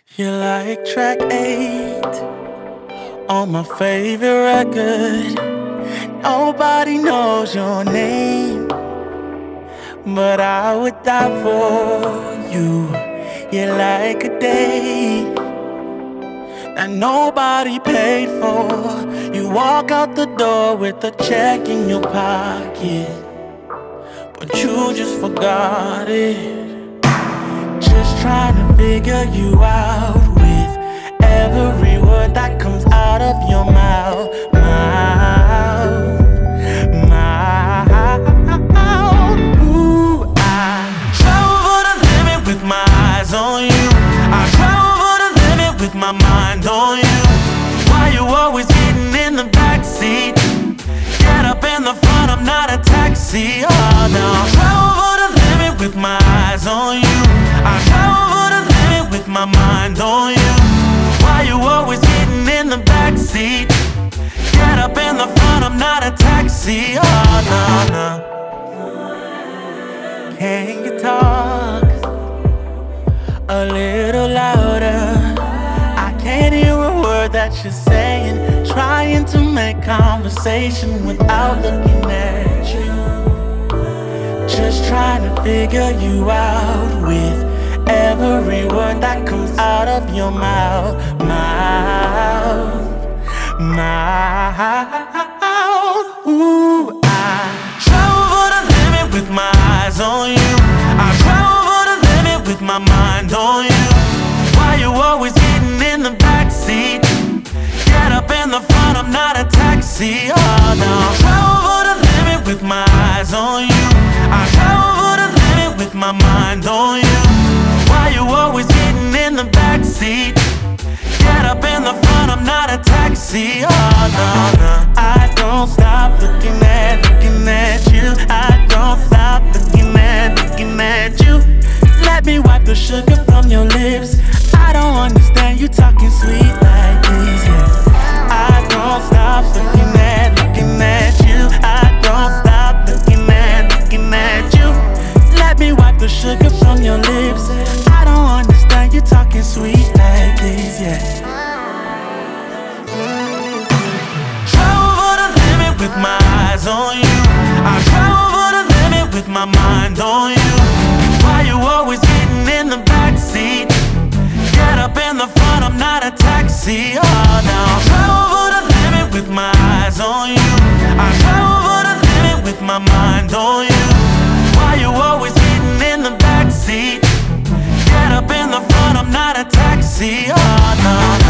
You're like track 8 on my favorite record. Nobody knows your name, but I would die for you. You're like a day that nobody paid for. You walk out the door with a check in your pocket, but you just forgot it. Just trying to figure you out with every word that comes out of your mouth. Ooh, I travel for the limit with my eyes on you. I travel for the limit with my mind on you. Why you always getting in the backseat? Get up in the front, I'm not a taxi. Oh no, travel for the limit with my eyes on you. I travel for the limit with my mind on you. Why you always getting in the backseat? Get up in the front, I'm not a taxi. Oh no, no. Can you talk a little louder? I can't hear a word that you're saying. Trying to make conversation without looking at you. Just trying to figure you out with every word that comes out of your mouth. Ooh, I travel for the limit with my eyes on you. I travel for the limit with my mind on you. Why you always getting in the backseat? Get up in the front, I'm not a taxi. Oh no, travel for the limit with my eyes on you. I travel for the limit with my mind on you. Why you always getting in the backseat? Get up in the front, I'm not a taxi. Oh no, no. I don't stop looking at you. I don't stop looking at you. Let me wipe the sugar from your lips. I don't understand you talking sweet like this, yeah. I don't stop looking at you. I don't stop looking at you. Let me wipe the sugar from your lips. I don't understand you talking sweet like this, yeah. Travel for the limit with my eyes on you. I travel for the limit with my mind on you. Why you always getting in the backseat? Get up in the front, I'm not a taxi. Oh no, travel for the limit with my eyes on you. I travel for the limit with my mind on you. Why you always getting in the backseat? Get up in the front, I'm not a taxi. Oh no.